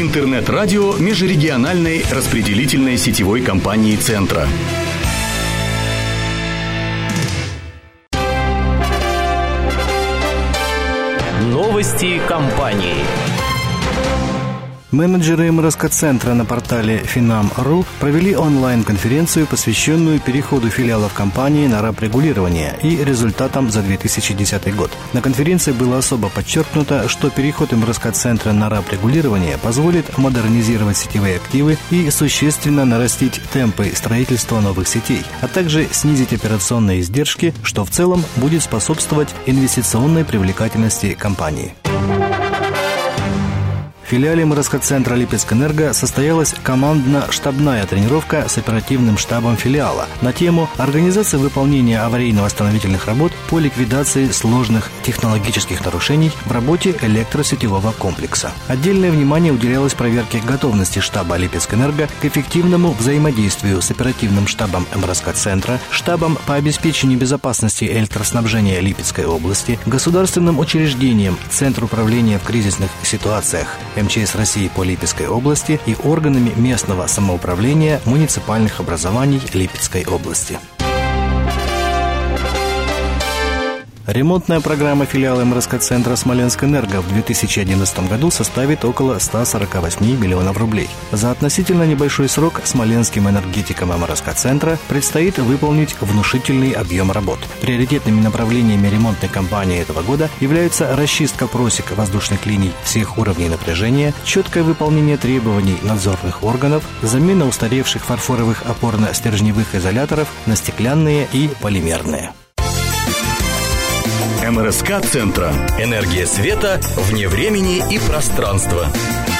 Интернет-радио межрегиональной распределительной сетевой компании «Центра». Новости компании. Менеджеры МРСК-центра на портале Finam.ru провели онлайн-конференцию, посвященную переходу филиалов компании на РАП-регулирование и результатам за 2010 год. На конференции было особо подчеркнуто, что переход МРСК-центра на РАП-регулирование позволит модернизировать сетевые активы и существенно нарастить темпы строительства новых сетей, а также снизить операционные издержки, что в целом будет способствовать инвестиционной привлекательности компании. В филиале МРСК-центра «Липецкэнерго» состоялась командно-штабная тренировка с оперативным штабом филиала на тему организации выполнения аварийно-восстановительных работ по ликвидации сложных технологических нарушений в работе электросетевого комплекса. Отдельное внимание уделялось проверке готовности штаба «Липецкэнерго» к эффективному взаимодействию с оперативным штабом МРСК-центра, штабом по обеспечению безопасности электроснабжения Липецкой области, государственным учреждением Центр управления в кризисных ситуациях МЧС России по Липецкой области и органами местного самоуправления муниципальных образований Липецкой области. Ремонтная программа филиала МРСК-центра «Смоленскэнерго» в 2011 году составит около 148 миллионов рублей. За относительно небольшой срок смоленским энергетикам МРСК-центра предстоит выполнить внушительный объем работ. Приоритетными направлениями ремонтной кампании этого года являются расчистка просек воздушных линий всех уровней напряжения, четкое выполнение требований надзорных органов, замена устаревших фарфоровых опорно-стержневых изоляторов на стеклянные и полимерные. МРСК-центра. Энергия света вне времени и пространства.